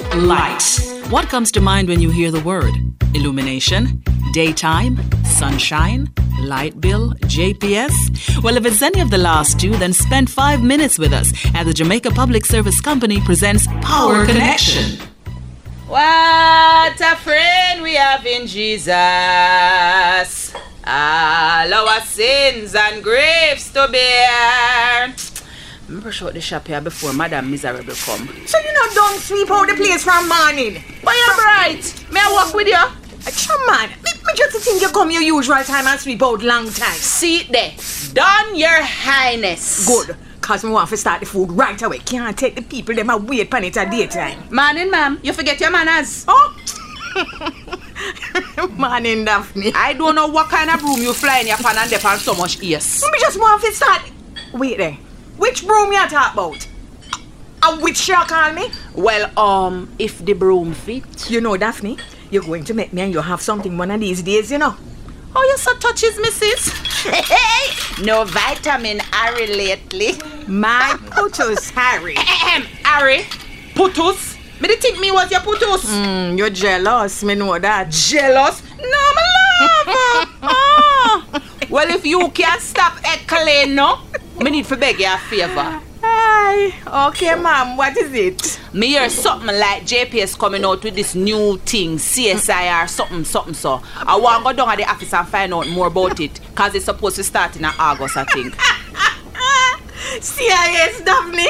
Light. What comes to mind when you hear the word? Illumination? Daytime? Sunshine? Light bill? JPS? Well, if it's any of the last two, then spend 5 minutes with us as the Jamaica Public Service Company presents Power Connection. What a friend we have in Jesus. All our sins and griefs to bear. I'm brush out the shop here before Madam Miserable come. So you know don't sweep out the place from morning? But you're bright. May I walk with you? Come on. Me just think you come your usual time and sweep out long time. See it there. Done, Your Highness. Good. Cause me want to start the food right away. Can't take the people them a wait pan it at daytime. Morning, ma'am. You forget your manners. Oh. Morning, Daphne. I don't know what kind of broom you fly in your pan and depend so much ears. Me just want to start. Wait there. Which broom you talk about? And which you call me? Well, if the broom fit. You know, Daphne, you're going to make me and you have something one of these days, you know. Oh, you so touches, missus. Hey, no vitamin Harry lately. My putus, Harry. Harry? Putus? Me did think me was your putus. You're jealous, me know that. Jealous? No, my love. Oh. Well, if you can't stop heckling, no, me need to beg you a favor. Hi. Okay, ma'am, what is it? Me hear something like JPS coming out with this new thing, CSIR, something so. I want to go down at the office and find out more about it, because it's supposed to start in August, I think. CIS, Daphne.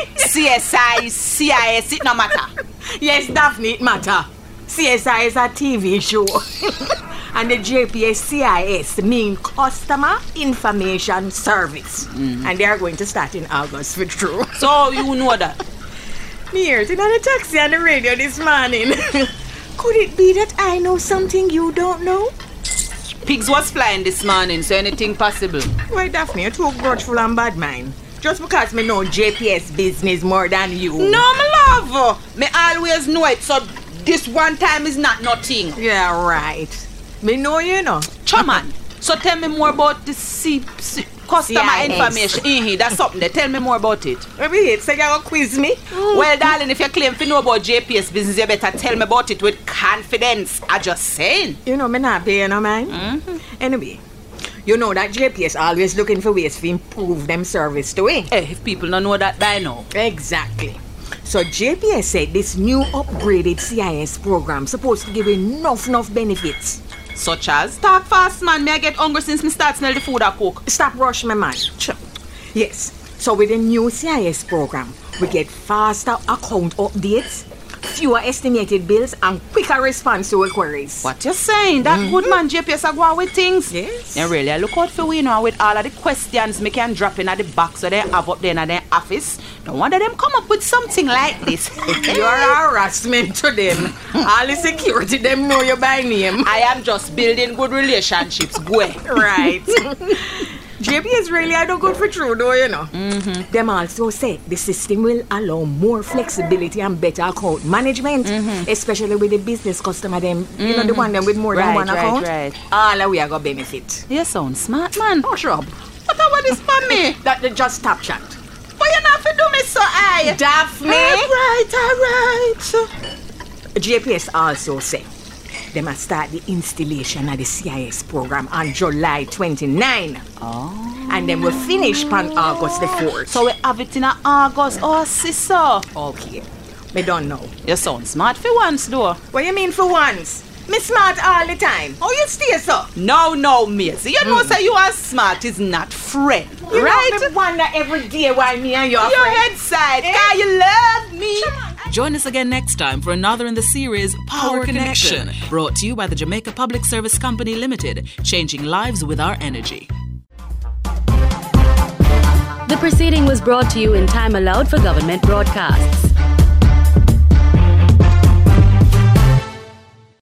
CIS, it no matter. Yes, Daphne, it matter. CSI is a TV show. And the JPS CIS mean Customer Information Service. And they are going to start in August, for true. So you know that? Me heard it on the taxi on the radio this morning. Could it be that I know something you don't know? Pigs was flying this morning, so anything possible. Why, Daphne, you're too grudgeful and bad mind. Just because me know JPS business more than you. No, my love. Me always know it, so this one time is not nothing. Yeah, right. Me know you know. Chairman, so tell me more about the customer CIS. information. That's something there. Tell me more about it. Maybe it's like you're going to quiz me. Well, darling, if you claim to know about JPS business, you better tell me about it with confidence. I just saying. You know, me not paying no mind. Anyway, you know that JPS always looking for ways to improve them service to it. Hey, if people don't know that by now. Exactly. So JPS said this new upgraded CIS program supposed to give enough benefits. Such as? Talk fast, man. May I get hungry since me start smell the food I cook? Stop rush me, man. Yes. So with the new CIS program, we get faster account updates, fewer estimated bills, and quicker response to queries. What you saying? That good man JPS are going with things? Yes. And really, I look out for we now with all of the questions me can drop in at the box so they have up there in their office. No wonder them come up with something like this. You're a harassment to them. All the security, them know you by name. I am just building good relationships. Go. Right. JPS really are no good for true though, you know. Them also say the system will allow more flexibility and better account management, especially with the business customer them, you know, the one them with more than one account. Right. All of we are going to benefit. You sound smart, man. Oh, sure. What about this for me? That they just tap chat. But you not to do me so high. Daphne. All right. JPS also say they must start the installation of the CIS program on July 29. Oh. And then we'll finish on August the 4th. So we have it in August. Oh, sister. Okay. Me don't know. You sound smart for once, though. What you mean for once? Me smart all the time. How you stay so? No, Maisie. You know say you are smart is not friend. You right? know me wonder every day why me and you are Your friends. head side. Cause you love me. Join us again next time for another in the series Power Connection, brought to you by the Jamaica Public Service Company Limited, changing lives with our energy. The proceeding was brought to you in time allowed for government broadcasts.